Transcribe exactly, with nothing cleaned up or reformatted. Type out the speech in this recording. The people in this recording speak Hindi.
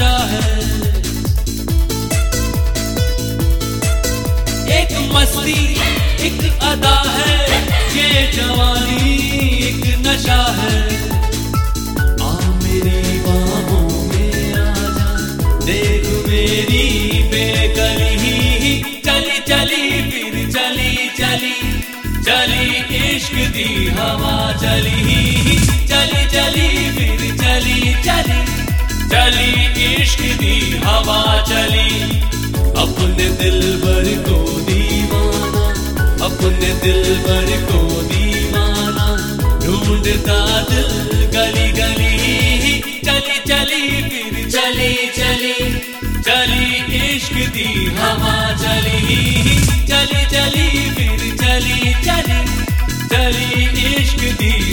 नशा है। एक मस्ती एक अदा है, ये जवानी एक नशा है। आ मेरी बाहों में आजा, देख मेरी बेकली, चली चली फिर चली चली चली इश्क दी हवा चली, चली चली फिर चली चली चली इश्क दी हवा चली। अपने दिलबर को दीवाना, अपने दिलबर को दीवाना, ढूंढता दिल गली गली, चली चली फिर चली चली चली इश्क दी हवा चली, चली चली फिर चली चली चली इश्क दी